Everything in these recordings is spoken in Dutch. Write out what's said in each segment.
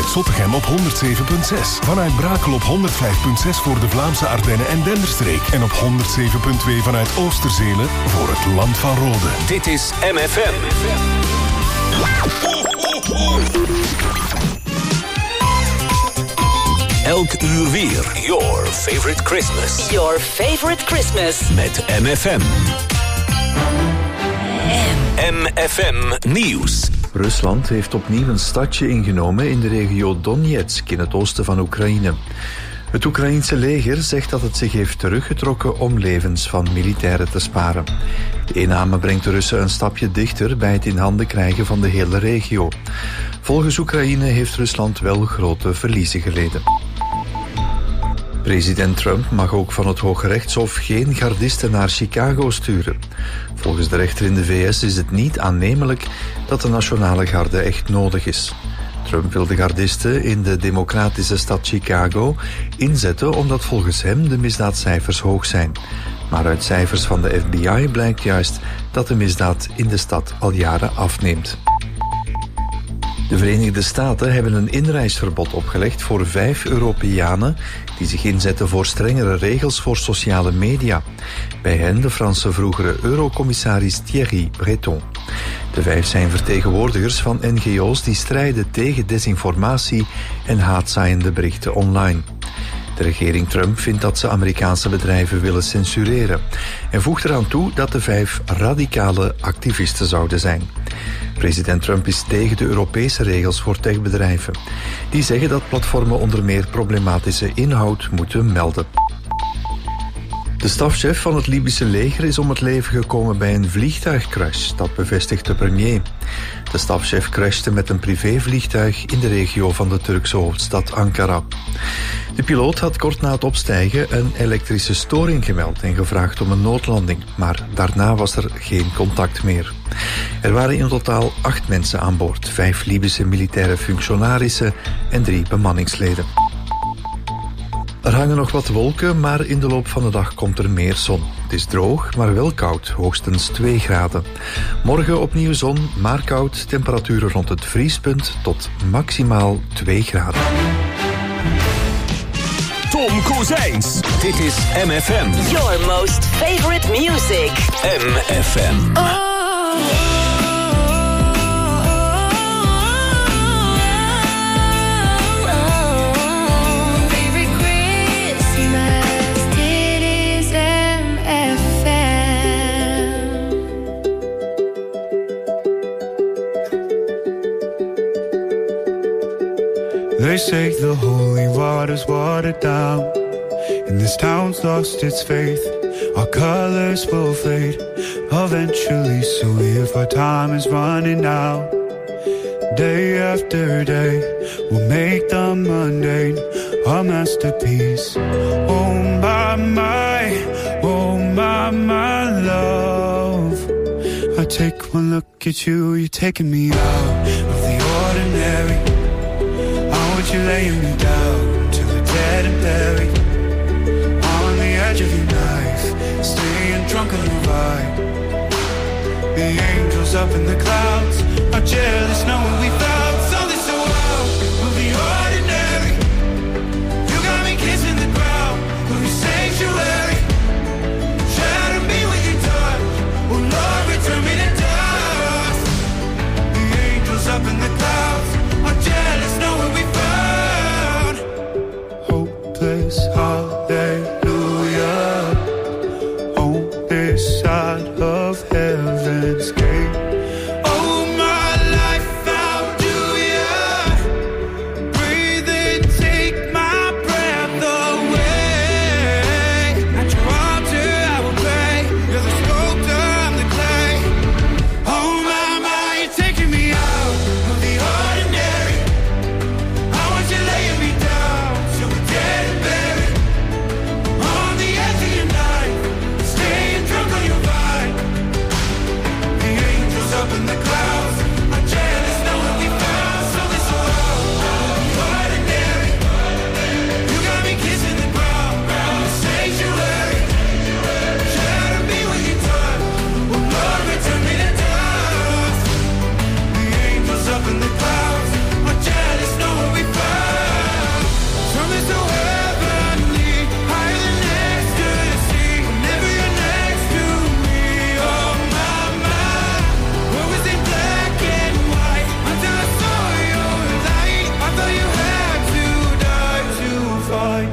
vanuit Zottegem op 107.6. Vanuit Brakel op 105.6 voor de Vlaamse Ardennen en Denderstreek. En op 107.2 vanuit Oosterzelen voor het Land van Rode. Dit is MFM. Elk uur weer. Your favorite Christmas. Your favorite Christmas. Met MFM. MFM Nieuws. Rusland heeft opnieuw een stadje ingenomen in de regio Donetsk in het oosten van Oekraïne. Het Oekraïense leger zegt dat het zich heeft teruggetrokken om levens van militairen te sparen. De inname brengt de Russen een stapje dichter bij het in handen krijgen van de hele regio. Volgens Oekraïne heeft Rusland wel grote verliezen geleden. President Trump mag ook van het Hoge Rechtshof geen gardisten naar Chicago sturen. Volgens de rechter in de VS is het niet aannemelijk dat de nationale garde echt nodig is. Trump wil de gardisten in de democratische stad Chicago inzetten omdat volgens hem de misdaadcijfers hoog zijn. Maar uit cijfers van de FBI blijkt juist dat de misdaad in de stad al jaren afneemt. De Verenigde Staten hebben een inreisverbod opgelegd voor 5 Europeanen die zich inzetten voor strengere regels voor sociale media. Bij hen de Franse vroegere eurocommissaris Thierry Breton. De 5 zijn vertegenwoordigers van NGO's die strijden tegen desinformatie en haatzaaiende berichten online. De regering Trump vindt dat ze Amerikaanse bedrijven willen censureren en voegt eraan toe dat de 5 radicale activisten zouden zijn. President Trump is tegen de Europese regels voor techbedrijven. Die zeggen dat platformen onder meer problematische inhoud moeten melden. De stafchef van het Libische leger is om het leven gekomen bij een vliegtuigcrash, dat bevestigt de premier. De stafchef crashte met een privévliegtuig in de regio van de Turkse hoofdstad Ankara. De piloot had kort na het opstijgen een elektrische storing gemeld en gevraagd om een noodlanding, maar daarna was er geen contact meer. Er waren in totaal 8 mensen aan boord, 5 Libische militaire functionarissen en 3 bemanningsleden. Er hangen nog wat wolken, maar in de loop van de dag komt er meer zon. Het is droog, maar wel koud, hoogstens 2 graden. Morgen opnieuw zon, maar koud, temperaturen rond het vriespunt tot maximaal 2 graden. Tom Kozijns. Dit is MFM. Your most favorite music. MFM. They say the holy water's watered down, and this town's lost its faith. Our colors will fade eventually, so if our time is running out, day after day, we'll make the mundane a masterpiece. Oh my love, I take one look at you, you're taking me out of the ordinary. You're laying me down till we're dead and buried on the edge of your knife, staying drunk on the ride. The angels up in the clouds are jealous knowing we found something so wild of the ordinary. You got me kissing the ground of your sanctuary. Shatter me with your touch, oh Lord, return me to dust. The angels up in the clouds are jealous knowing we found hallelujah on this side of heaven's gate. Oh, my life found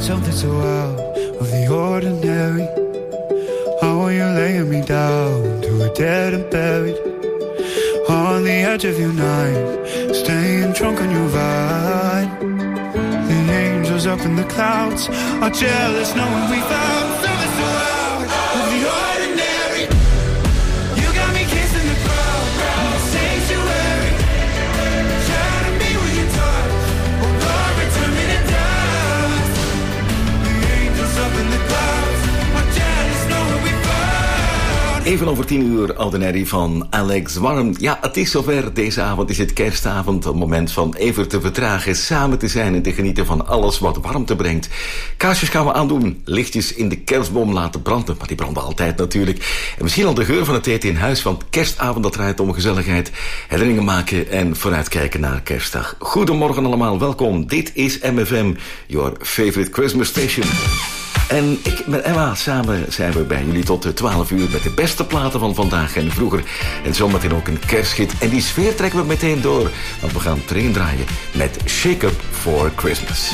something so out of the ordinary. How are you laying me down to a dead and buried on the edge of your night, staying drunk on your vine. The angels up in the clouds are jealous knowing we found something so out of the ordinary. You got me kissing the crowd in the sanctuary, trying to be with your touch. Oh Lord, return me to dust. The angels up in the clouds are jealous knowing we found. Even over 10 uur, Ordinary van Alex Warm. Ja, het is zover. Deze avond is het kerstavond. Een moment van even te vertragen, samen te zijn en te genieten van alles wat warmte brengt. Kaarsjes gaan we aandoen. Lichtjes in de kerstboom laten branden. Maar die branden altijd natuurlijk. En misschien al de geur van het eten in huis. Want kerstavond, dat draait om gezelligheid. Herinneringen maken en vooruitkijken naar kerstdag. Goedemorgen allemaal, welkom. Dit is MFM, your favorite Christmas station. En ik met Emma samen zijn we bij jullie tot 12 uur met de beste platen van vandaag en vroeger. En zometeen ook een kersthit. En die sfeer trekken we meteen door. Want we gaan erin draaien met Shake Up for Christmas.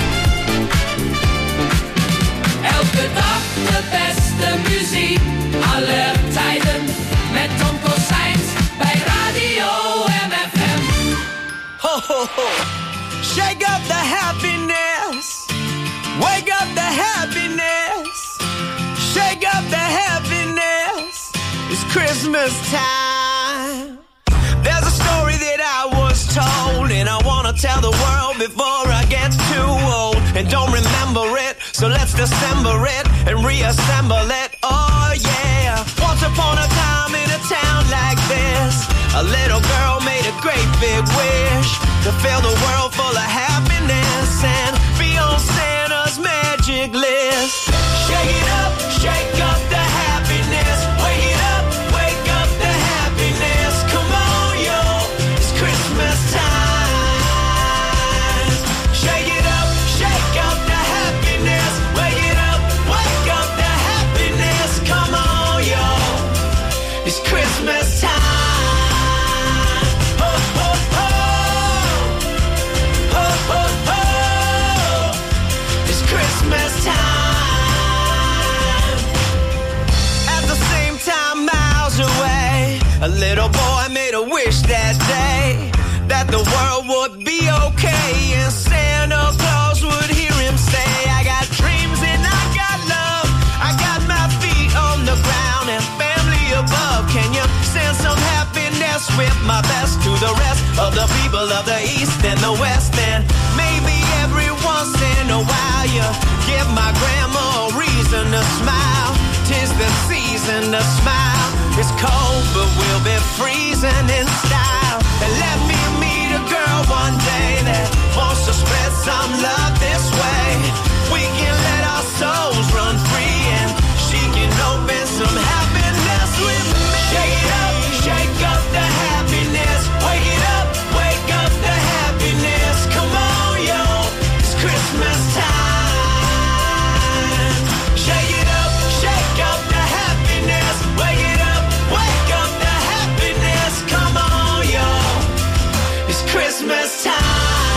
Elke dag de beste muziek, alle tijden. Met Tom Kossijns bij Radio MFM. Ho, ho, ho. Shake up the happiness. Wake up the happiness. Shake up the happiness. It's Christmas time. There's a story that I was told, and I wanna tell the world before I get too old. And don't remember it, so let's dissemble it and reassemble it. Oh yeah. Once upon a time in a town like this, a little girl made a great big wish to fill the world full of happiness and be on Santa's magic list. Shake up the happiness. Wake up the happiness. Come on, yo, it's Christmas time. Shake up the happiness. Wake up the happiness. Come on, yo, it's Christmas time. Ho, ho, ho. Ho, ho, ho. It's Christmas time. At the same time, miles away, a little boy made a wish that day that the world would be okay and Santa Claus would hear him say, I got dreams and I got love. I got my feet on the ground and family above. Can you send some happiness with my best to the rest of the people of the East and the West? And maybe every once in a while you give my grandma a reason to smile. 'Tis the season to smile. It's cold, but we'll be freezing in style. And let me meet a girl one day that wants to spread some love this way. We can let our souls run free and she can open some happiness with me. Shake up the happiness. Wake up the happiness. Come on, yo, it's Christmas time. Shake up the happiness. Wake up the happiness. Come on, yo, it's Christmas time.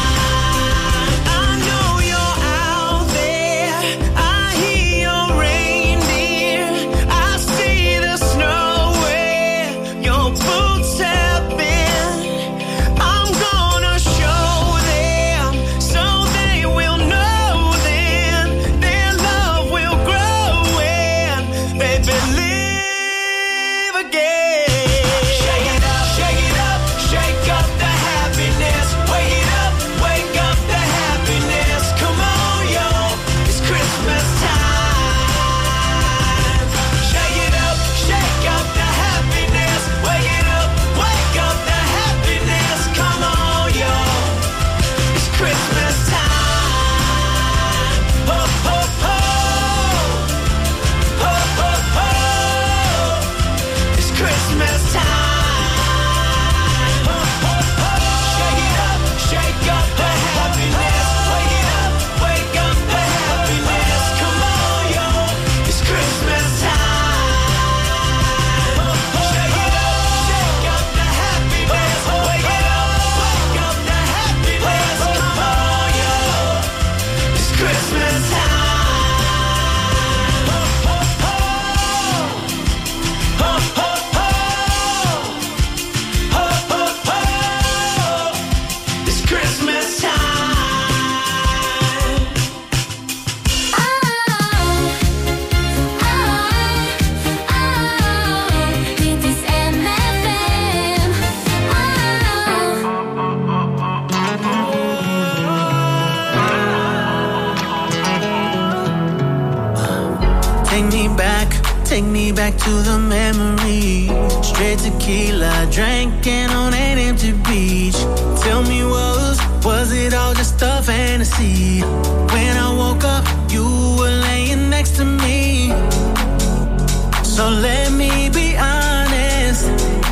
take me back to the memory. Straight tequila, drinking on an empty beach. Tell me, was it all just a fantasy? When I woke up, you were laying next to me. So let me be honest,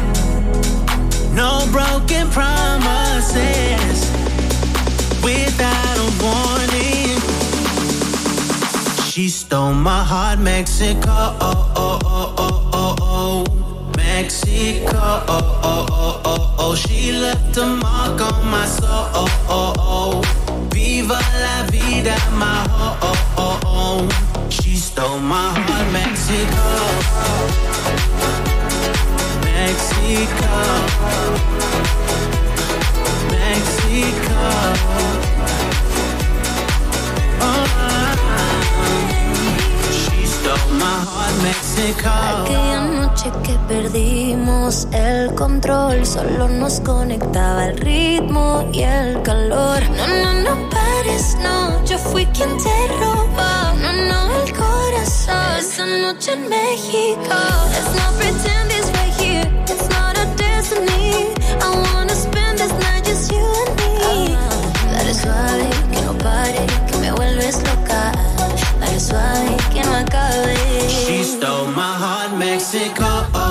no broken promises without a warning. She stole my heart, Mexico, Mexico. She left a mark on my soul. Viva la vida, my home. She stole my heart, Mexico, Mexico, Mexico. She stole my heart, Mexico. Aquella noche que perdimos el control, solo nos conectaba el ritmo y el calor. No pares, no, yo fui quien te robó. No, el corazón. Esa noche en México. Let's not pretend it's right here, it's not a destiny. I wanna spend this night just you and me. Dale suave, que no pare, que me vuelves loca. Dale suave, que no acabe. She stole my heart, Mexico,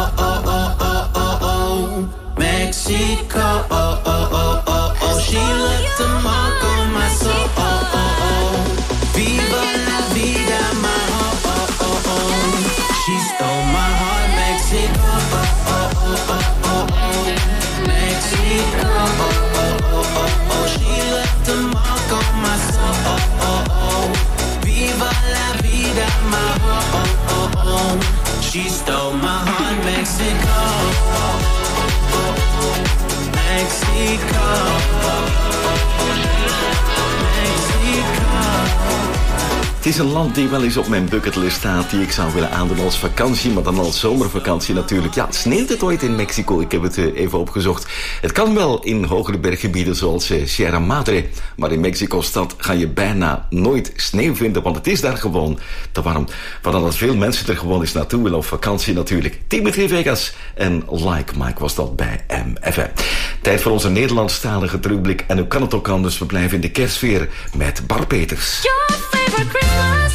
Mexico, she left a mark on my soul. Viva la vida, my home. She stole my heart, Mexico, Mexico, she left a mark on my soul. Viva la vida, my home. She stole my heart, Mexico, Mexico, Mexico. Het is een land die wel eens op mijn bucketlist staat, die ik zou willen aandoen als vakantie, maar dan als zomervakantie natuurlijk. Ja, sneeuwt het ooit in Mexico? Ik heb het even opgezocht. Het kan wel in hogere berggebieden zoals Sierra Madre, maar in Mexico-stad ga je bijna nooit sneeuw vinden, want het is daar gewoon te warm. Vandaar dat veel mensen er gewoon eens naartoe willen op vakantie natuurlijk. Dimitri Vegas en Like Mike was dat bij MFM. Tijd voor onze Nederlandstalige terugblik. En hoe kan het ook anders? We blijven in de kerstsfeer met Bar Peters. Your favorite Christmas.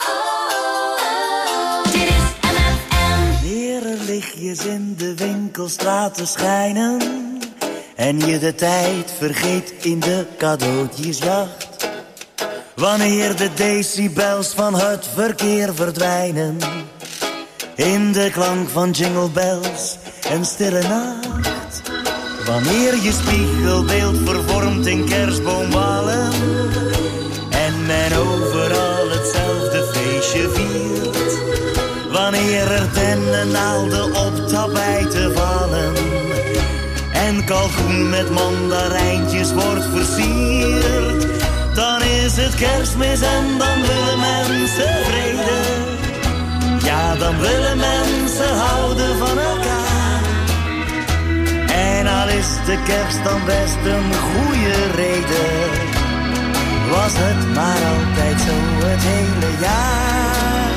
Dit is MFM. Wanneer er lichtjes in de winkelstraten schijnen en je de tijd vergeet in de cadeautjesjacht. Wanneer de decibels van het verkeer verdwijnen in de klank van jingle bells en stille nacht. Wanneer je spiegelbeeld vervormt in kerstboomwalen en men overal hetzelfde feestje viert. Wanneer er dennennaalden op tapijten vallen en kalkoen met mandarijntjes wordt versierd. Dan is het Kerstmis en dan willen mensen vrede. Ja, dan willen mensen houden van elkaar. En al is de kerst dan best een goede reden, was het maar altijd zo het hele jaar.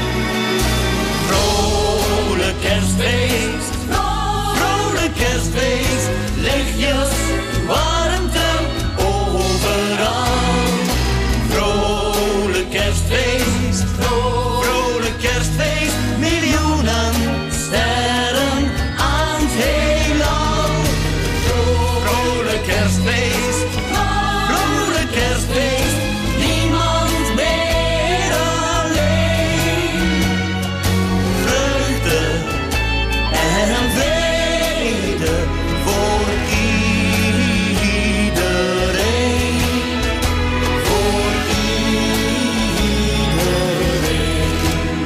Vrolijk kerstfeest, vrolijk kerstfeest, lichtjes, warmte overal. Vrolijk kerstfeest, vrolijk kerstfeest, miljoenen sterren aan het heelal. Vrolijk kerstfeest, vrolijk kerstfeest, niemand meer alleen. Vreugde en vrede voor iedereen. Voor iedereen.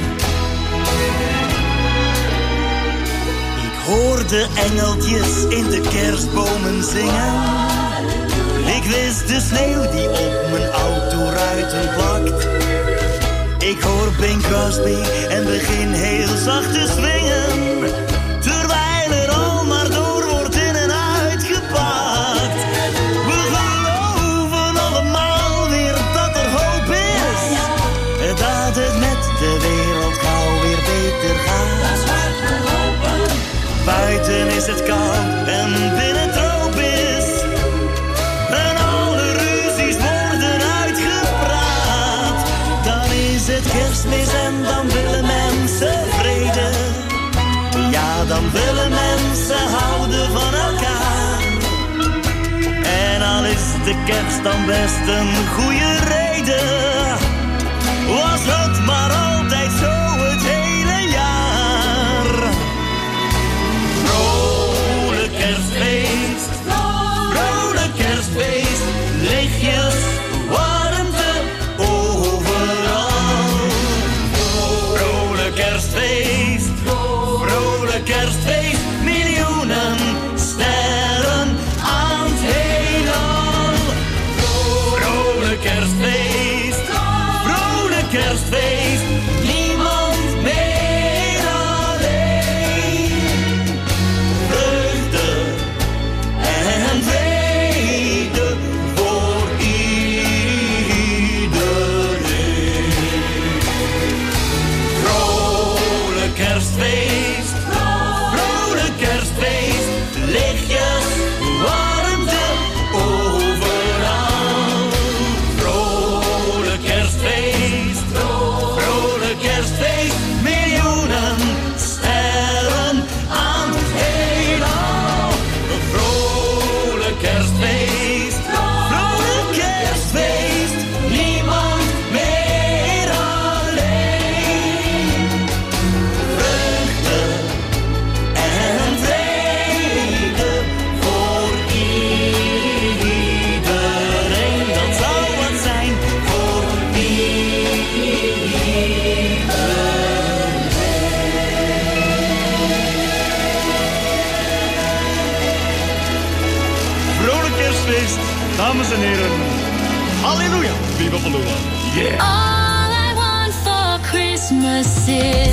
Ik hoor de engeltjes in de kerstbomen zingen. Ik wist de sneeuw die op mijn autoruiten plakt. Ik hoor Bing Crosby en begin heel zacht te swingen, terwijl er al maar door wordt in en uitgepakt. We geloven allemaal weer dat er hoop is, dat het met de wereld gauw weer beter is het koud en binnen tropisch. En alle ruzies worden uitgepraat. Dan is het Kerstmis en dan willen mensen vrede. Ja, dan willen mensen houden van elkaar. En al is de kerst dan best een goede reden, was het maar altijd zo het hele jaar. Vrolijk kerstfeest, vrolijk kerstfeest, lichtjes, warmte overal. Vrolijk kerstfeest, vrolijk kerstfeest, miljoenen sterren aan het heelal. Vrolijk kerstfeest, vrolijk kerstfeest, niemand meer alleen. Vreugde en vrede voor iedereen. Vrolijk kerstfeest, vrolijk kerstfeest, lichtjes, warmte overal. Vrolijk kerstfeest, vrolijk kerstfeest, miljoenen sterren aan het heelal. Vrolijk kerstfeest, vrolijk kerstfeest, niemand meer alleen. Vreugde en vrede voor iedereen. Dat zou wat zijn voor iedereen. Vrolijk kerstfeest, dames en heren. Halleluja, viva Palula. Yeah. All I want for Christmas is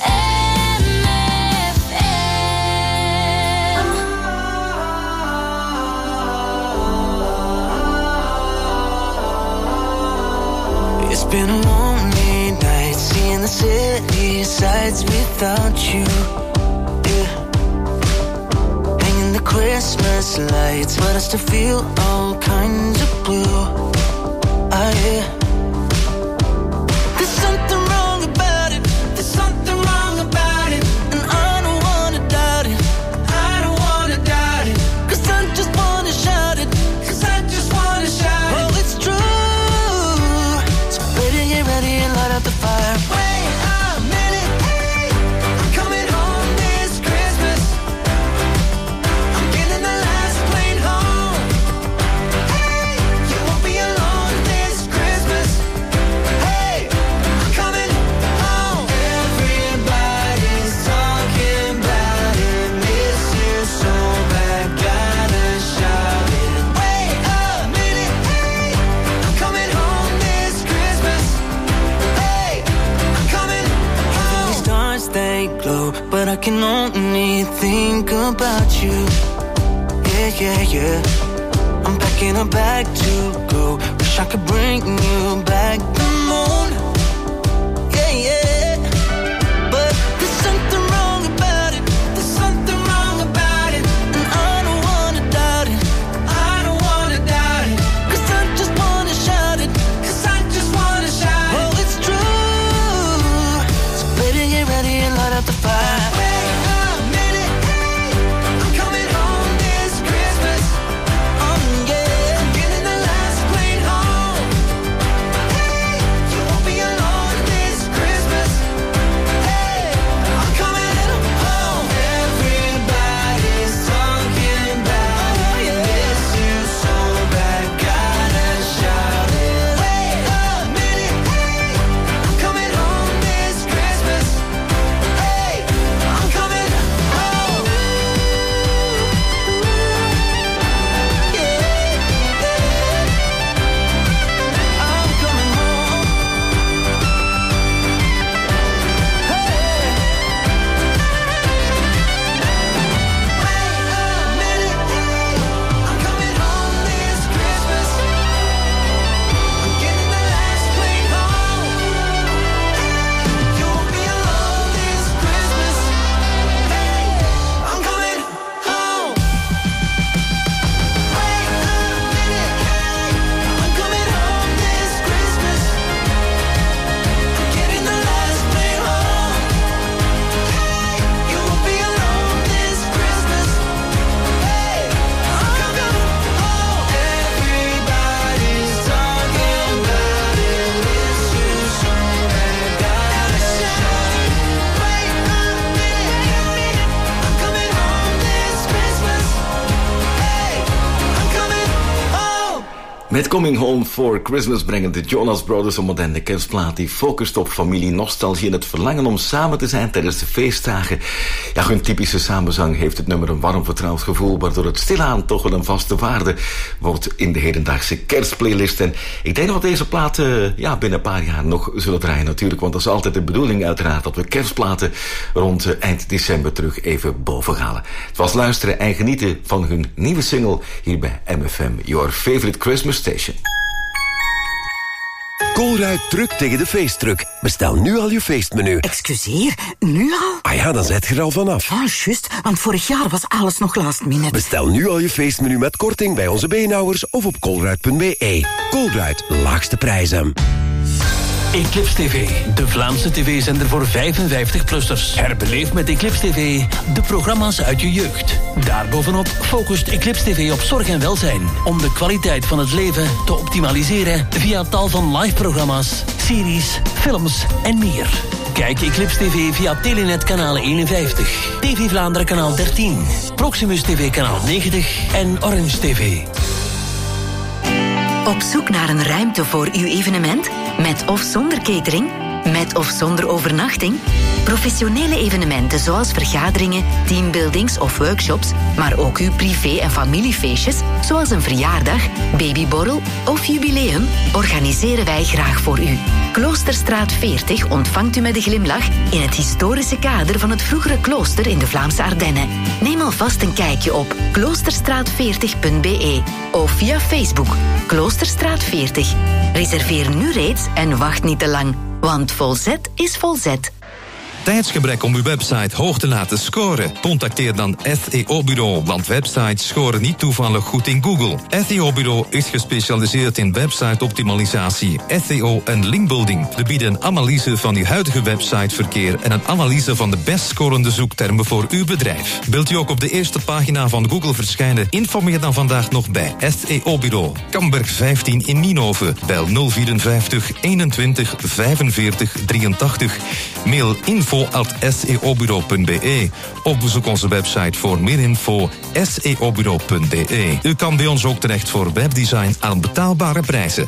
It's been a lonely night, seeing the city sights without you. Yeah. Hanging the Christmas lights, but I still feel all kinds of blue. Yeah. There's something wrong about it. There's something wrong about it, and I don't wanna doubt it. I don't wanna doubt it, 'cause I just wanna shout it. 'Cause I just wanna shout it. Oh, it's true. So baby, get ready and light up the fire. Wait a minute, hey, I'm coming home this Christmas. I'm getting the last plane home. Hey, you won't be alone this Christmas. Hey, I'm coming home. Everybody's talking about it. Miss you so bad, gotta shout it. Wait a minute, hey, I'm coming home this Christmas. Hey, I'm coming home. The stars they glow, but I can only think about you. Yeah, yeah, yeah. I'm packing a bag to go. Wish I could bring you back the moon. Yeah, yeah. But there's something wrong about it. There's something wrong about it, and I don't wanna doubt it. I don't wanna doubt it, 'cause I just wanna shout it. 'Cause I just wanna shout it. Oh, it's true. So baby, get ready and light up the fire. Wait a minute, hey, I'm coming home this Christmas. Yeah, I'm getting the last plane home. Met Coming Home for Christmas brengen de Jonas Brothers een moderne kerstplaat die focust op familie, nostalgie en het verlangen om samen te zijn tijdens de feestdagen. Ja, hun typische samenzang heeft het nummer een warm vertrouwd gevoel, waardoor het stilaan toch wel een vaste waarde wordt in de hedendaagse kerstplaylist. En ik denk dat we deze platen binnen een paar jaar nog zullen draaien natuurlijk, want dat is altijd de bedoeling uiteraard dat we kerstplaten rond eind december terug even boven halen. Het was luisteren en genieten van hun nieuwe single hier bij MFM, Your Favorite Christmas Station. Colruyt drukt tegen de feestdruk. Bestel nu al je feestmenu. Excuseer, nu al? Ah ja, dan zet je er al vanaf. Ah, juist, want vorig jaar was alles nog last minute. Bestel nu al je feestmenu met korting bij onze beenhouwers of op colruyt.be. Colruyt, laagste prijzen. Eclipse TV, de Vlaamse tv-zender voor 55-plussers. Herbeleef met Eclipse TV de programma's uit je jeugd. Daarbovenop focust Eclipse TV op zorg en welzijn, om de kwaliteit van het leven te optimaliseren via tal van live-programma's, series, films en meer. Kijk Eclipse TV via Telenet kanaal 51, TV Vlaanderen kanaal 13, Proximus TV kanaal 90 en Orange TV. Op zoek naar een ruimte voor uw evenement? Met of zonder catering? Met of zonder overnachting? Professionele evenementen zoals vergaderingen, teambuildings of workshops, maar ook uw privé- en familiefeestjes, zoals een verjaardag, babyborrel of jubileum, organiseren wij graag voor u. Kloosterstraat 40 ontvangt u met een glimlach in het historische kader van het vroegere klooster in de Vlaamse Ardennen. Neem alvast een kijkje op kloosterstraat40.be of via Facebook Kloosterstraat 40. Reserveer nu reeds en wacht niet te lang, want volzet is volzet. Tijdsgebrek om uw website hoog te laten scoren? Contacteer dan SEO Bureau, want websites scoren niet toevallig goed in Google. SEO Bureau is gespecialiseerd in website-optimalisatie, SEO en linkbuilding. We bieden een analyse van uw huidige websiteverkeer en een analyse van de best scorende zoektermen voor uw bedrijf. Wilt u ook op de eerste pagina van Google verschijnen? Informeer dan vandaag nog bij SEO Bureau. Kamberg 15 in Nienhoven. Bel 054 21 45 83. Mail info@seobureau.be of bezoek onze website voor meer info seobureau.be. U kan bij ons ook terecht voor webdesign aan betaalbare prijzen.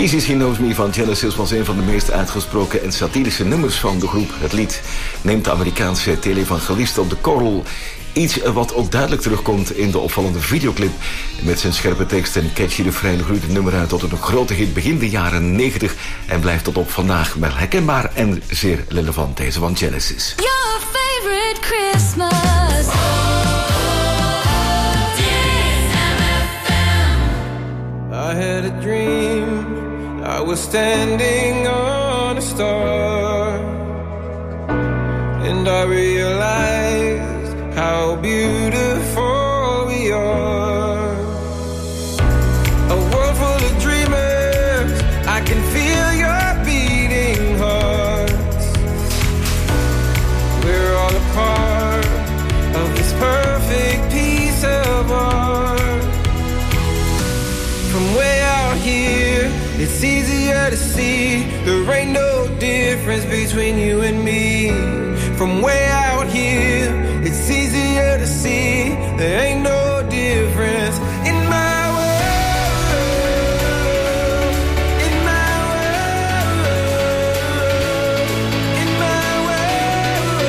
Easy She Knows Me van Genesis was een van de meest uitgesproken en satirische nummers van de groep. Het lied neemt de Amerikaanse televangelist op de korrel. Iets wat ook duidelijk terugkomt in de opvallende videoclip. Met zijn scherpe tekst en catchy refrein groeit het nummer uit tot een grote hit begin de jaren 90... en blijft tot op vandaag wel herkenbaar en zeer relevant, deze van Genesis. Your favorite Christmas. I had a dream, I was standing on a star, and I realized how beautiful we are. A world full of dreamers, I can feel your beating hearts. We're all a part of this perfect piece of art. From way out here, it's easier to see there ain't no difference between you and me. From way out here, it's easier to see there ain't no difference in my world, in my world, in my world.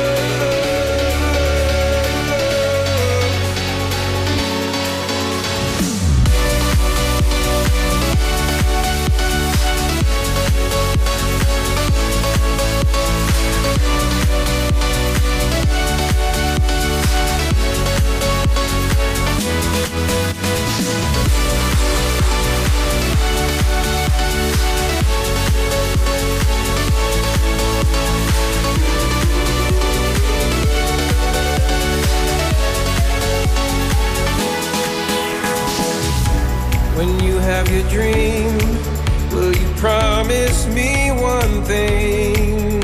When you have your dream, will you promise me one thing?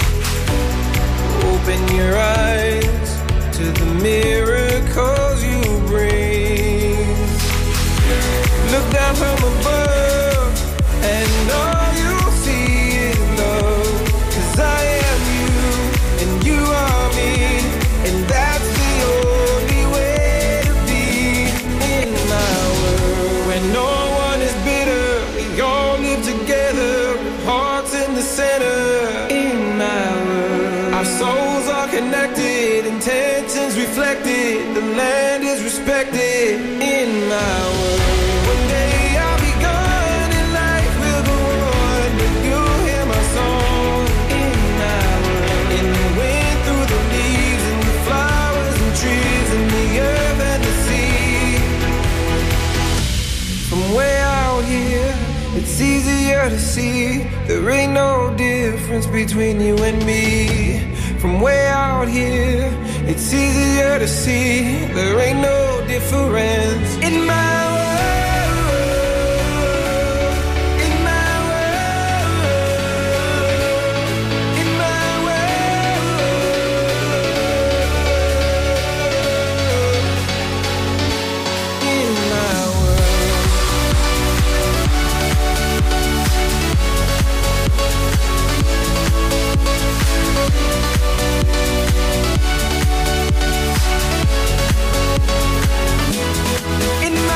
Open your eyes to the miracles you bring. Look down from above and all you'll see is love. 'Cause I am you and you are me, and that's the only way to be in my world. When no one is bitter, we all live together, hearts in the center. In my world, our souls are connected, intentions reflected, the land is respected. In my world, one day I'll be gone and life will go on, but you'll hear my song. In my world, in the wind, through the leaves, and the flowers and trees, and the earth and the sea. From way out here, it's easier to see there ain't no difference between you and me. From way out here, it's easier to see there ain't no difference in my world, in my world, in my world, in my world. In my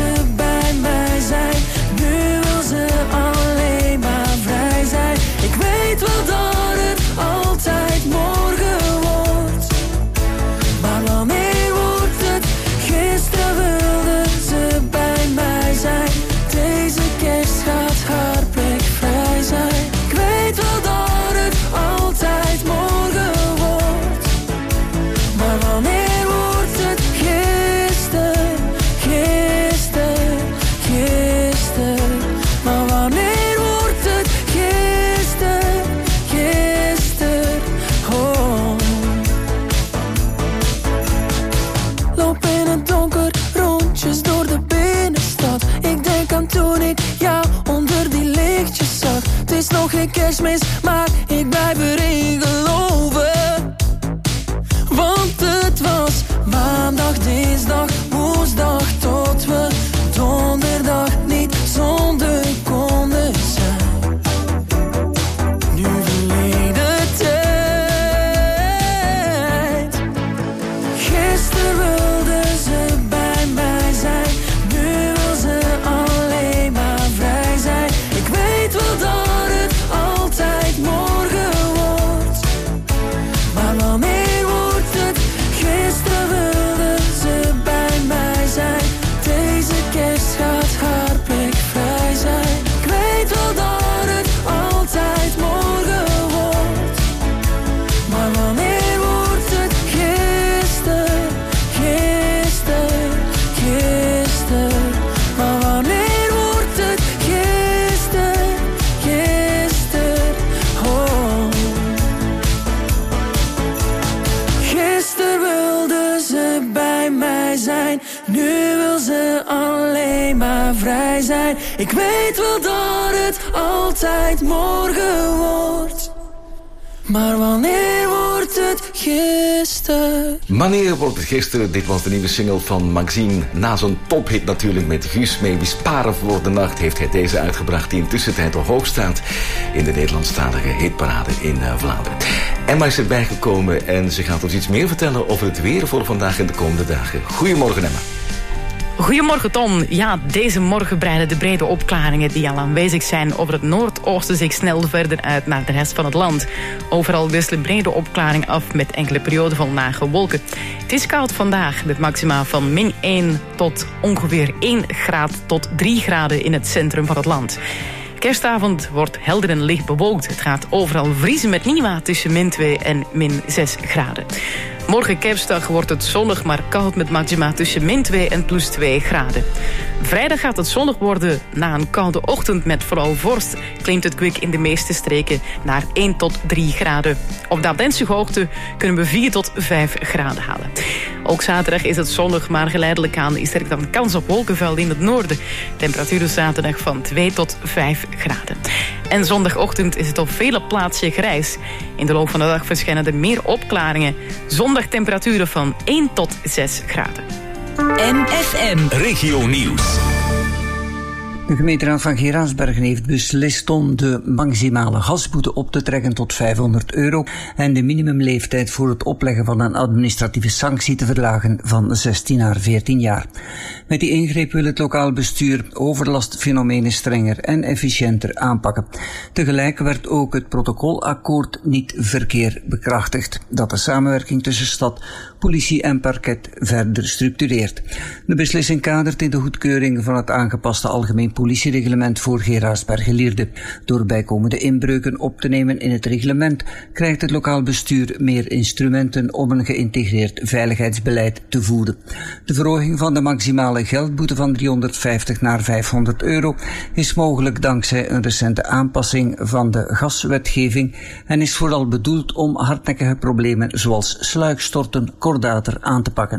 Ik weet kerstmis, maar ik blijf erin geloven. Want het was maandag, dinsdag, woensdag, tot we donderdag niet zonder konden zijn. Nu verleden tijd. Gisteren wilde ze bij mij zijn, nu wil ze alleen maar vrij zijn. Ik weet wel dat het altijd morgen wordt, maar wanneer wordt het? Gisteren wilde ze bij mij zijn, deze kerst gaat haar plek vrij zijn. Ik weet wel dat het altijd morgen wordt, maar wanneer wordt het? Gisteren, gisteren, gisteren. Maar wanneer wordt het? Gisteren, gisteren, oh. Gisteren wilde ze bij mij zijn, nu wil ze alleen maar vrij zijn. Ik weet wel dat het altijd morgen wordt, maar wanneer wordt het? Gisteren. Wanneer wordt het gisteren? Dit was de nieuwe single van Maxime. Na zo'n tophit natuurlijk met Guus mee. Wie sparen voor de nacht heeft hij deze uitgebracht, die in tussentijd al hoog staat in de Nederlandstalige hitparade in Vlaanderen. Emma is erbij gekomen en ze gaat ons iets meer vertellen over het weer voor vandaag en de komende dagen. Goedemorgen, Emma. Goedemorgen, Ton. Ja, deze morgen breiden de brede opklaringen die al aanwezig zijn over het noordoosten zich snel verder uit naar de rest van het land. Overal wisselen brede opklaring af met enkele perioden van lage wolken. Het is koud vandaag, met maxima van -1 tot ongeveer 1 graad tot 3 graden in het centrum van het land. Kerstavond wordt helder en licht bewolkt. Het gaat overal vriezen met minima tussen -2 en -6 graden. Morgen kerstdag wordt het zonnig, maar koud met maxima tussen -2 en +2 graden. Vrijdag gaat het zonnig worden. Na een koude ochtend met vooral vorst klimt het kwik in de meeste streken naar 1 tot 3 graden. Op de Ardense hoogte kunnen we 4 tot 5 graden halen. Ook zaterdag is het zonnig, maar geleidelijk aan is er dan kans op wolkenvelden in het noorden. Temperaturen zaterdag van 2 tot 5 graden. En zondagochtend is het op vele plaatsen grijs. In de loop van de dag verschijnen er meer opklaringen. Zondag temperaturen van 1 tot 6 graden. MFM Regio Nieuws. De gemeenteraad van Geraardsbergen heeft beslist om de maximale gasboete op te trekken tot €500 en de minimumleeftijd voor het opleggen van een administratieve sanctie te verlagen van 16 naar 14 jaar. Met die ingreep wil het lokaal bestuur overlastfenomenen strenger en efficiënter aanpakken. Tegelijk werd ook het protocolakkoord niet-verkeer bekrachtigd, dat de samenwerking tussen stad, politie en parket verder structureert. De beslissing kadert in de goedkeuring van het aangepaste algemeen politiereglement voor Geraardsbergen-Lierde. Door bijkomende inbreuken op te nemen in het reglement krijgt het lokaal bestuur meer instrumenten om een geïntegreerd veiligheidsbeleid te voeren. De verhoging van de maximale geldboete van €350 naar €500 is mogelijk dankzij een recente aanpassing van de gaswetgeving en is vooral bedoeld om hardnekkige problemen zoals sluikstorten kordater aan te pakken.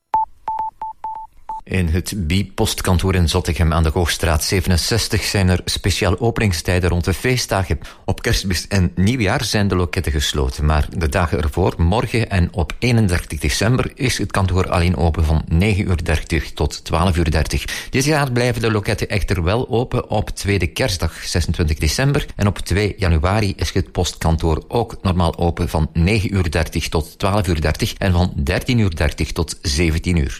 In het Bi-postkantoor in Zottegem aan de Hoogstraat 67 zijn er speciale openingstijden rond de feestdagen. Op Kerstmis en Nieuwjaar zijn de loketten gesloten, maar de dagen ervoor, morgen en op 31 december, is het kantoor alleen open van 9:30 tot 12:30. Dit jaar blijven de loketten echter wel open op tweede kerstdag 26 december en op 2 januari is het postkantoor ook normaal open van 9:30 tot 12:30 en van 13:30 tot 17:00.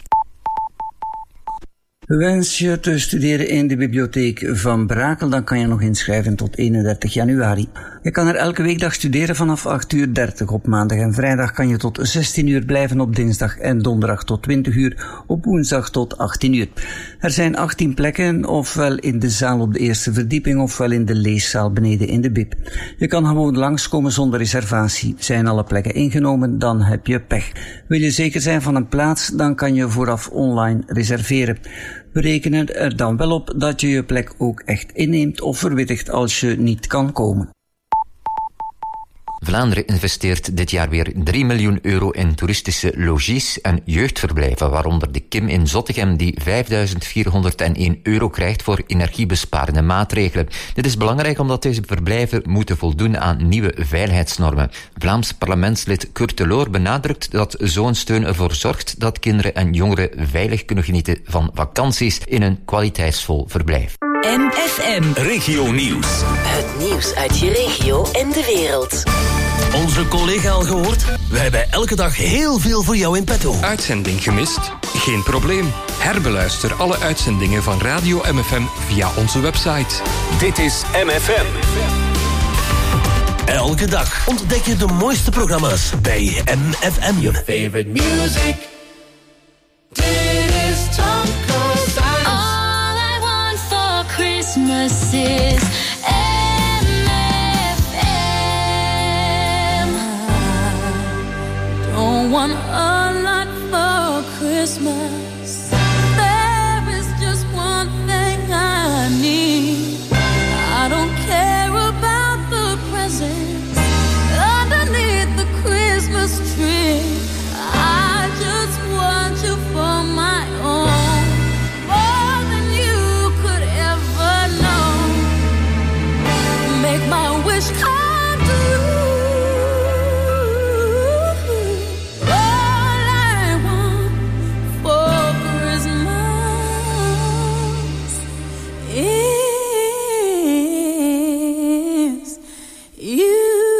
Wens je te studeren in de bibliotheek van Brakel, dan kan je nog inschrijven tot 31 januari. Je kan er elke weekdag studeren vanaf 8:30 op maandag en vrijdag kan je tot 16:00 blijven op dinsdag en donderdag tot 20:00, op woensdag tot 18:00. Er zijn 18 plekken, ofwel in de zaal op de eerste verdieping, ofwel in de leeszaal beneden in de bib. Je kan gewoon langskomen zonder reservatie. Zijn alle plekken ingenomen, dan heb je pech. Wil je zeker zijn van een plaats, dan kan je vooraf online reserveren. We rekenen er dan wel op dat je je plek ook echt inneemt of verwittigt als je niet kan komen. Vlaanderen investeert dit jaar weer 3 miljoen euro in toeristische logies en jeugdverblijven, waaronder de Kim in Zottegem, die 5.401 euro krijgt voor energiebesparende maatregelen. Dit is belangrijk omdat deze verblijven moeten voldoen aan nieuwe veiligheidsnormen. Vlaams parlementslid Kurt de Loor benadrukt dat zo'n steun ervoor zorgt dat kinderen en jongeren veilig kunnen genieten van vakanties in een kwaliteitsvol verblijf. MFM Regio Nieuws. Het nieuws uit je regio en de wereld. Onze collega al gehoord? Wij hebben elke dag heel veel voor jou in petto. Uitzending gemist? Geen probleem. Herbeluister alle uitzendingen van Radio MFM via onze website. Dit is MFM. Elke dag ontdek je de mooiste programma's bij MFM. Your favorite music. Dit is Tonko Science. All I want for Christmas is MFM. Don't want a lot for Christmas. There is just one thing I need. I don't care about the presents underneath the Christmas tree. I just want you for my own, more than you could ever know. Make my wish come true. All I want for Christmas is you.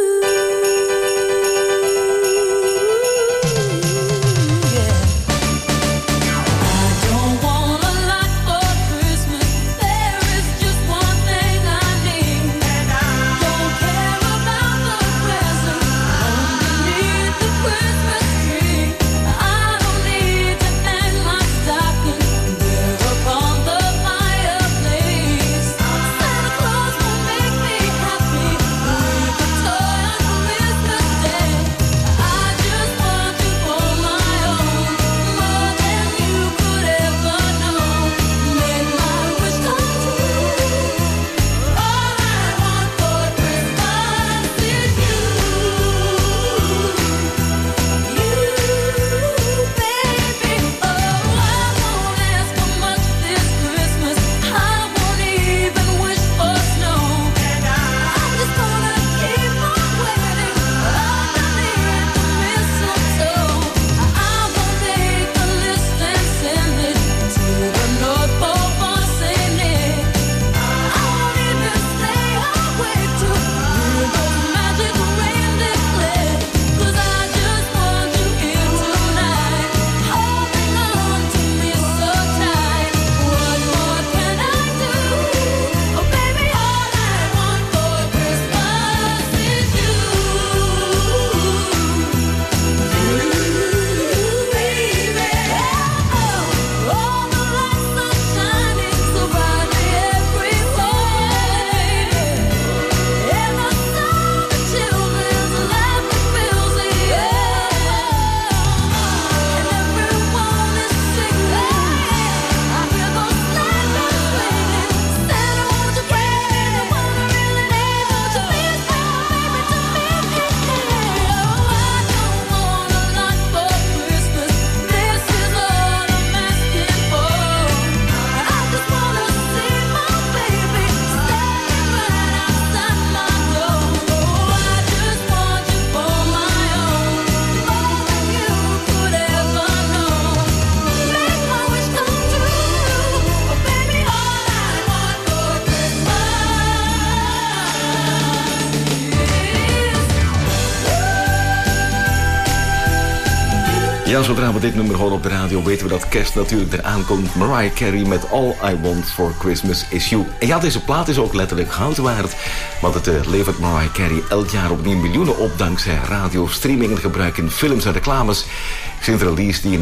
Ja, zodra we dit nummer horen op de radio weten we dat kerst natuurlijk eraan komt. Mariah Carey met All I Want For Christmas Is You. En ja, deze plaat is ook letterlijk goud waard. Want het levert Mariah Carey elk jaar opnieuw miljoenen op dankzij radio, streaming en gebruik in films en reclames. Sinds release die in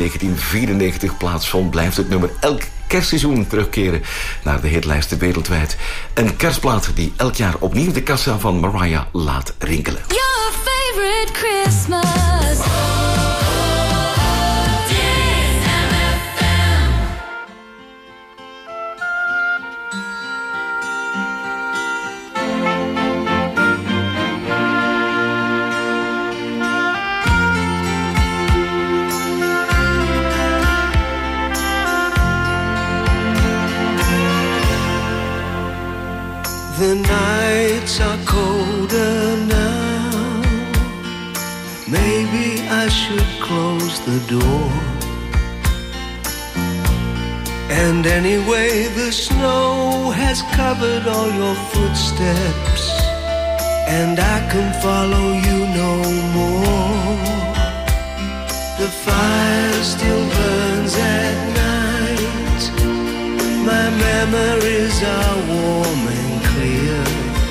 1994 plaatsvond blijft het nummer elk kerstseizoen terugkeren naar de hitlijsten wereldwijd. Een kerstplaat die elk jaar opnieuw de kassa van Mariah laat rinkelen. Your favorite Christmas. I should close the door. And anyway, the snow has covered all your footsteps, and I can follow you no more. The fire still burns at night. My memories are warm and clear,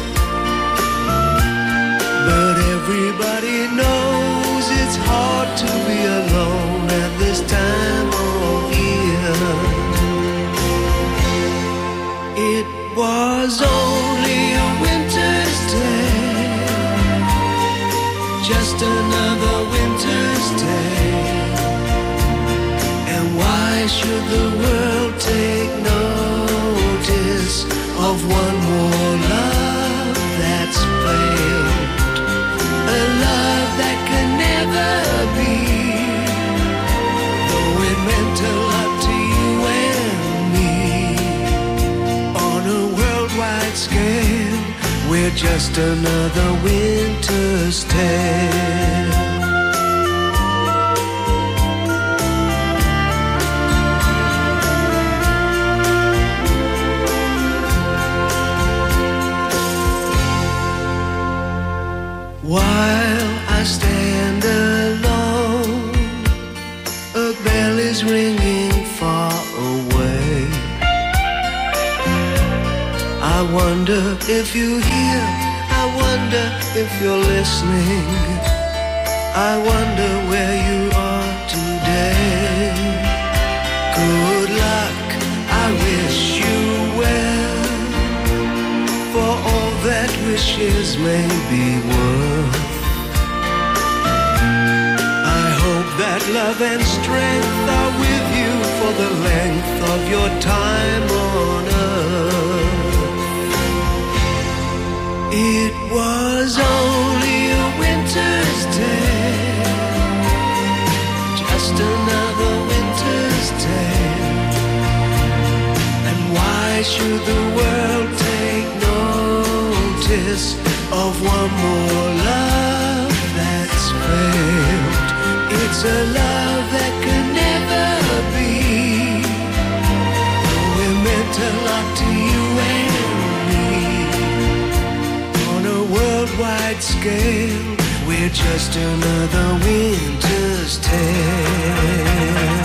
but everybody knows it's hard to be alone at this time of year. It was only a winter's day, just another winter's day. And why should the world take notice of one more love that's failed? A love that can never be, though it meant a lot to you and me. On a worldwide scale, we're just another winter's tale. While I stand alone, a bell is ringing far away. I wonder if you hear, I wonder if you're listening. I wonder where you are today. Good luck, I wish you well, for all that wishes may be worth. I hope that love and strength are with you for the length of your time on earth. It was only a winter's day, just another winter's day. And why should the world take notice of one more love that's failed? It's a love that can never be, though it meant a lot to you and me. On a worldwide scale, we're just another winter's tale.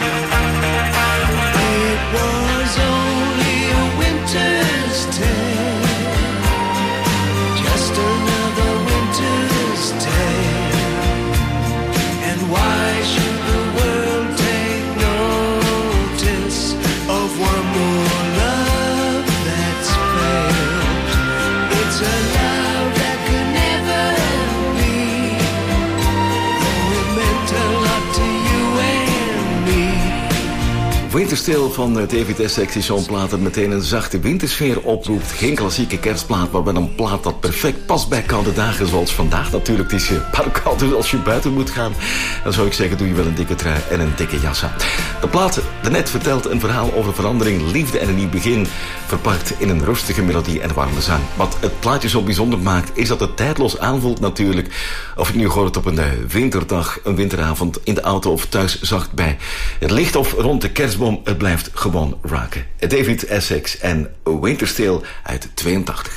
It was only a winter's tale, just another winter's tale. And why should the world take notice of one more love that's failed? It's a love that could never be, though it meant a lot to you and me. Winterstil van David Essex, die zo'n plaat dat meteen een zachte wintersfeer oproept. Geen klassieke kerstplaat, maar met een plaat dat perfect past bij koude dagen zoals vandaag natuurlijk. Het is koud, dus als je buiten moet gaan, dan zou ik zeggen, doe je wel een dikke trui en een dikke jas aan. De plaat daarnet vertelt een verhaal over verandering, liefde en een nieuw begin, verpakt in een rustige melodie en warme zang. Wat het plaatje zo bijzonder maakt, is dat het tijdloos aanvoelt natuurlijk. Of je nu hoort op een winterdag, een winteravond, in de auto of thuis zacht bij het licht of rond de kerstboom, het blijft gewoon raken. David Essex en Winterstil uit 82.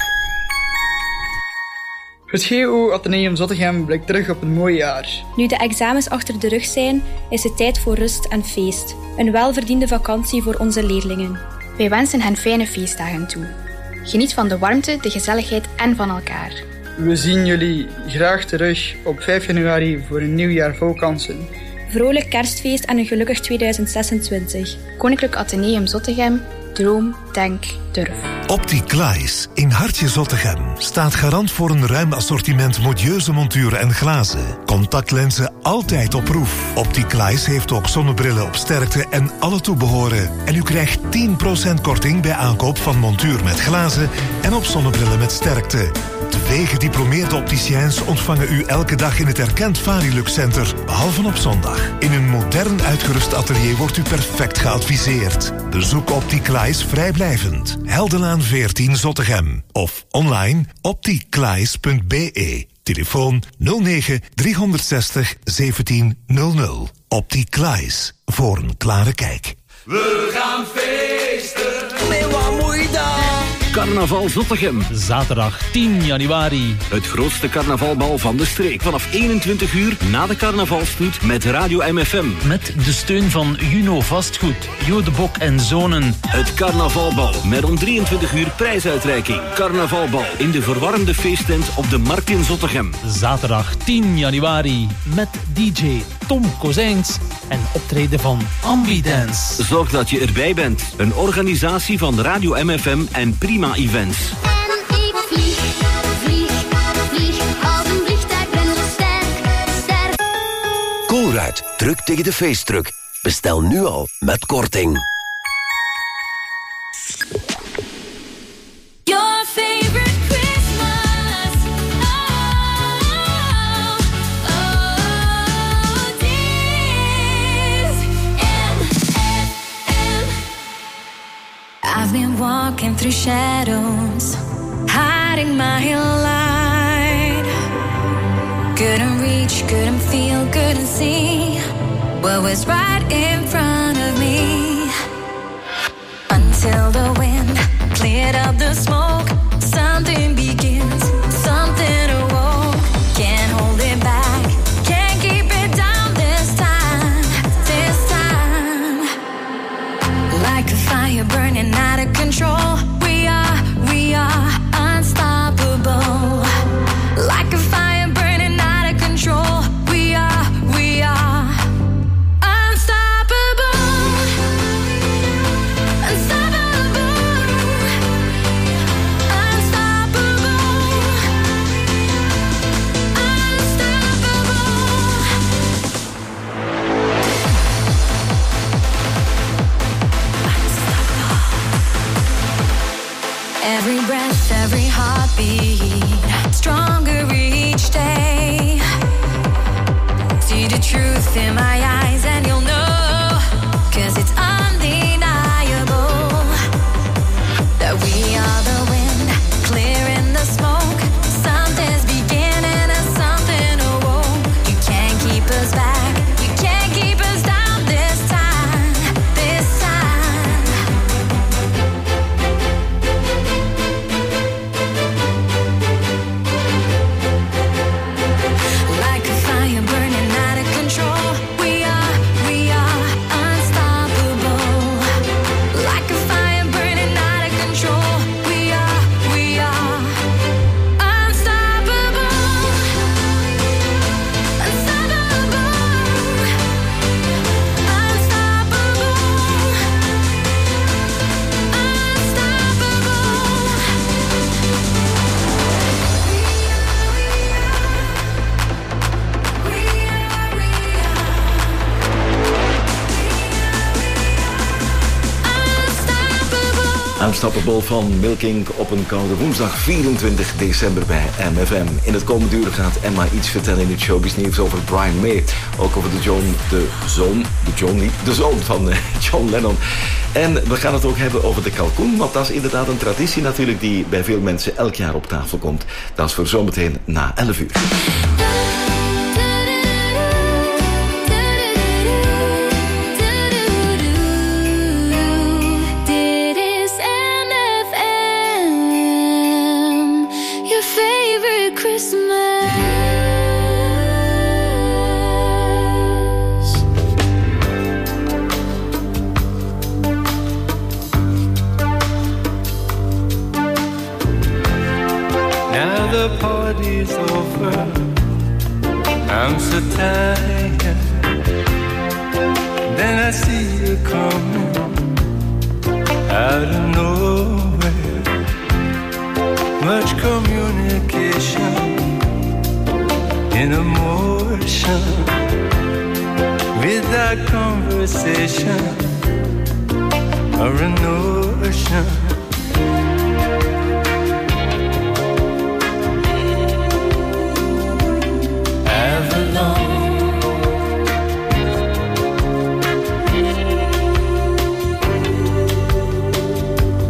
Het GO Atheneum Zottegem blikt terug op een mooi jaar. Nu de examens achter de rug zijn, is het tijd voor rust en feest. Een welverdiende vakantie voor onze leerlingen. Wij wensen hen fijne feestdagen toe. Geniet van de warmte, de gezelligheid en van elkaar. We zien jullie graag terug op 5 januari voor een nieuw jaar vol kansen. Vrolijk kerstfeest en een gelukkig 2026. Koninklijk Atheneum Zottegem, droom, denk, durf. Opticlies in Hartje Zottegem staat garant voor een ruim assortiment modieuze monturen en glazen. Contactlenzen altijd op proef. Opticlies heeft ook zonnebrillen op sterkte en alle toebehoren. En u krijgt 10% korting bij aankoop van montuur met glazen en op zonnebrillen met sterkte. 2 gediplomeerde opticiens ontvangen u elke dag in het erkend Varilux Center, behalve op zondag. In een modern uitgerust atelier wordt u perfect geadviseerd. Bezoek Opticlies vrijblijvend. Heldenlaan 14 Zottegem. Of online opticlies.be. Telefoon 09 360 1700. Optiek Klaes, voor een klare kijk. We gaan feesten. Met wat moet je dan? Carnaval Zottegem. Zaterdag 10 januari. Het grootste carnavalbal van de streek. Vanaf 21 uur na de carnavalstoet met Radio MFM. Met de steun van Juno Vastgoed, Jo de Bok en Zonen. Het carnavalbal met om 23 uur prijsuitreiking. Carnavalbal in de verwarmde feesttent op de Markt in Zottegem. Zaterdag 10 januari met DJ Tom Kozijns en optreden van Ambidance. Zorg dat je erbij bent. Een organisatie van Radio MFM en Prima Events. En ik vlieg als een vliegtuig, ben zo sterk. Colruyt, druk tegen de feestdruk. Bestel nu al met korting. Your favorite Christmas. I've been walking through shadows, hiding my light. Couldn't reach, couldn't feel, couldn't see what was right in front of me. Until the wind cleared up the smoke, something begins, something awoke. Can't hold it back, can't keep it down this time. Like a fire burning out of control, we are unstoppable. Like a fire burning out of control, we are unstoppable. Unstoppable. Every breath, every heartbeat, stronger each day. See the truth in my eyes and you'll know, 'cause it's undeniable that we are the wind, clearing the smoke. Something's beginning and something awoke. You can't keep us back, you can't keep us down this time, this time. Like a fire burning out of control, we are unstoppable. Like a fire burning out of control, we are unstoppable. Unstoppable. Unstoppable van Milking op een koude woensdag 24 december bij MFM. In het komende uur gaat Emma iets vertellen in het showbiznieuws over Brian May. Ook over de zoon van John Lennon. En we gaan het ook hebben over de kalkoen, want dat is inderdaad een traditie natuurlijk die bij veel mensen elk jaar op tafel komt. Dat is voor zometeen na 11 uur. Dit is MFM, your favorite Christmas. Now the party's over, I'm so tired. Then I see you coming out of nowhere. Much communication in emotion, without conversation or a notion.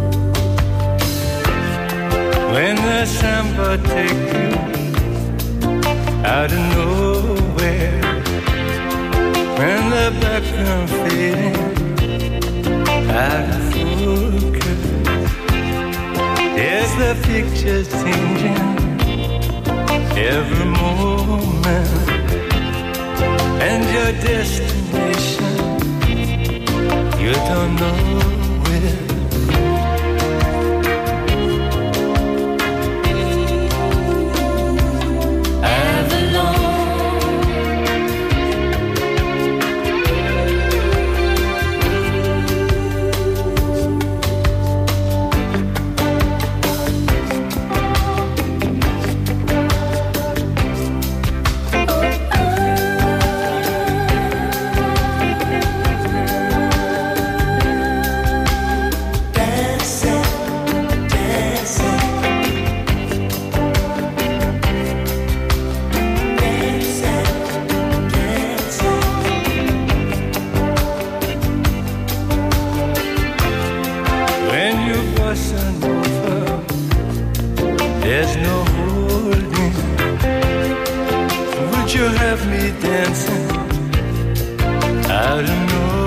When the samba take you are come fading out of focus. Yes, the picture's changing every moment, and your destination you don't know where. There's no holding. Would you have me dancing out of nowhere?